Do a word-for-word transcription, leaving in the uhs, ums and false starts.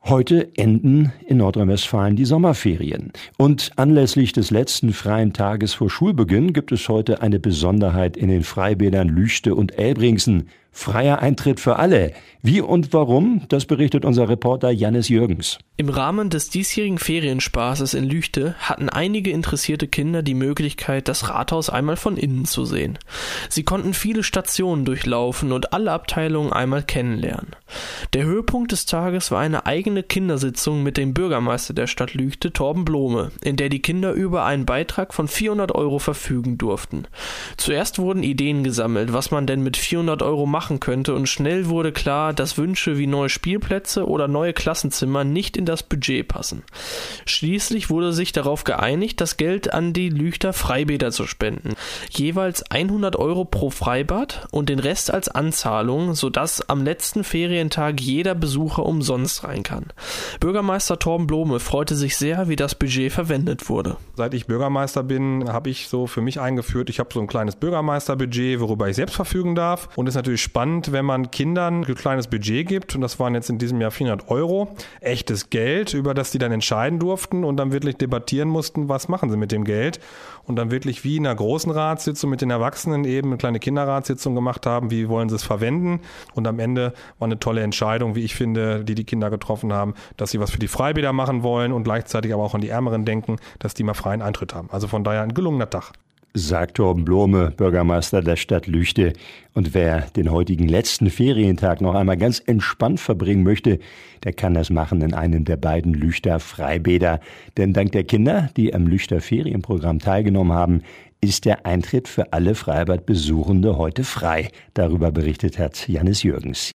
Heute enden in Nordrhein-Westfalen die Sommerferien. Und anlässlich des letzten freien Tages vor Schulbeginn gibt es heute eine Besonderheit in den Freibädern Lüchte und Elbringsen. Freier Eintritt für alle. Wie und warum, das berichtet unser Reporter Jannis Jürgens. Im Rahmen des diesjährigen Ferienspaßes in Lüchte hatten einige interessierte Kinder die Möglichkeit, das Rathaus einmal von innen zu sehen. Sie konnten viele Stationen durchlaufen und alle Abteilungen einmal kennenlernen. Der Höhepunkt des Tages war eine eigene Kindersitzung mit dem Bürgermeister der Stadt Lüchte, Torben Blome, in der die Kinder über einen Beitrag von vierhundert Euro verfügen durften. Zuerst wurden Ideen gesammelt, was man denn mit vierhundert Euro machen könnte, und schnell wurde klar, dass Wünsche wie neue Spielplätze oder neue Klassenzimmer nicht in das Budget passen. Schließlich wurde sich darauf geeinigt, das Geld an die Lüchter Freibäder zu spenden. Jeweils hundert Euro pro Freibad und den Rest als Anzahlung, sodass am letzten Ferientag jeder Besucher umsonst rein kann. Bürgermeister Torben Blome freute sich sehr, wie das Budget verwendet wurde. Seit ich Bürgermeister bin, habe ich so für mich eingeführt, ich habe so ein kleines Bürgermeisterbudget, worüber ich selbst verfügen darf. Und es ist natürlich spannend, wenn man Kindern ein kleines Budget gibt, und das waren jetzt in diesem Jahr vierhundert Euro, echtes Geld, über das die dann entscheiden durften und dann wirklich debattieren mussten, was machen sie mit dem Geld, und dann wirklich wie in einer großen Ratssitzung mit den Erwachsenen eben eine kleine Kinderratssitzung gemacht haben, wie wollen sie es verwenden, und am Ende war eine tolle Entscheidung, wie ich finde, die die Kinder getroffen haben, dass sie was für die Freibäder machen wollen und gleichzeitig aber auch an die Ärmeren denken, dass die mal freien Eintritt haben. Also von daher ein gelungener Tag. Sagt Torben Blome, Bürgermeister der Stadt Lüchte. Und wer den heutigen letzten Ferientag noch einmal ganz entspannt verbringen möchte, der kann das machen in einem der beiden Lüchter Freibäder. Denn dank der Kinder, die am Lüchter Ferienprogramm teilgenommen haben, ist der Eintritt für alle Freibadbesuchende heute frei. Darüber berichtet hat Jannis Jürgens.